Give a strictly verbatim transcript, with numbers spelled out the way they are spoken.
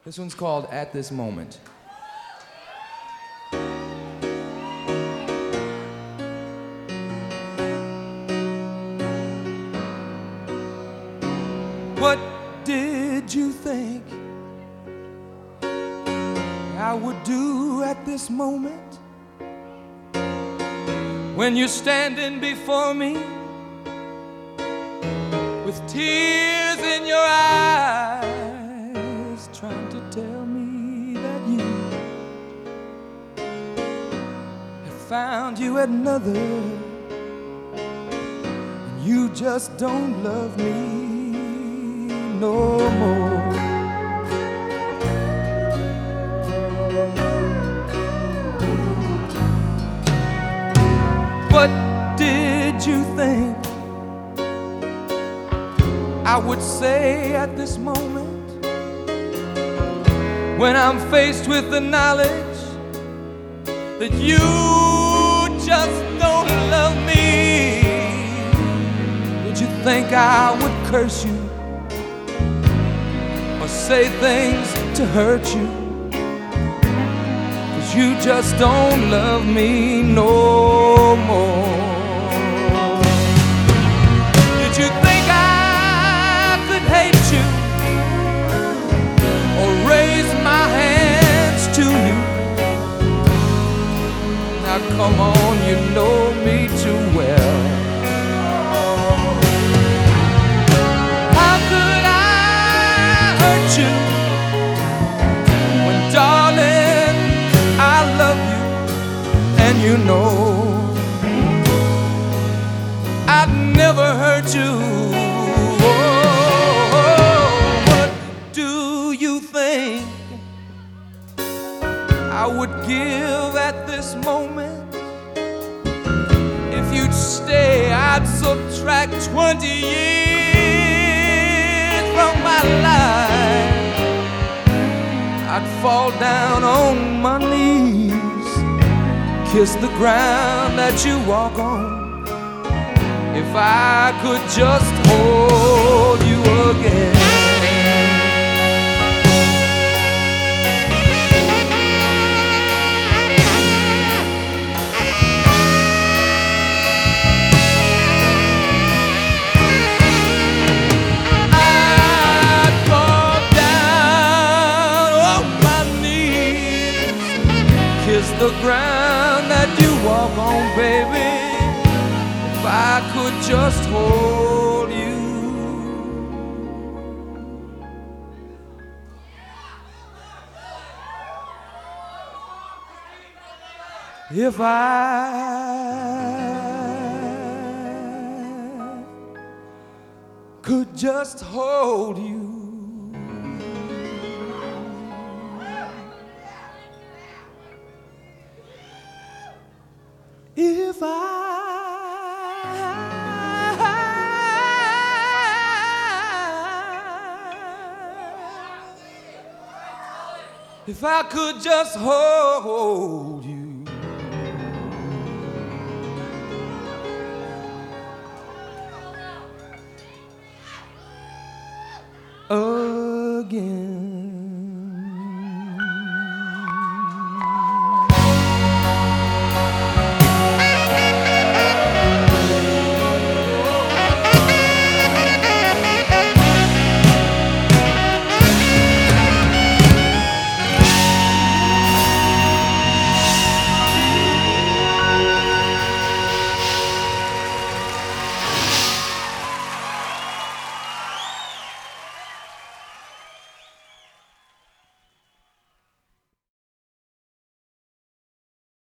This one's called At This Moment. What did you think I would do at this moment when you're standing before me with tears in your eyes, trying to tell me that you have found you another and you just don't love me no more? What did you think I would say at this moment when I'm faced with the knowledge that you just don't love me? Did you think I would curse you or say things to hurt you? 'Cause you just don't love me no more. Did you think I could hate you or raise my hands to you? Now come on, you know me too well. How could I hurt you when, darling, I love you and you know I'd never hurt you? Oh, what do you think I would give at this moment? If you'd stay, I'd subtract twenty years from my life. I'd fall down on my knees, kiss the ground that you walk on, if I could just hold you again. I'd fall down on my knees, kiss the ground that you walk on, baby, if I could just hold you. If I could just hold you. If I If I could just hold you again.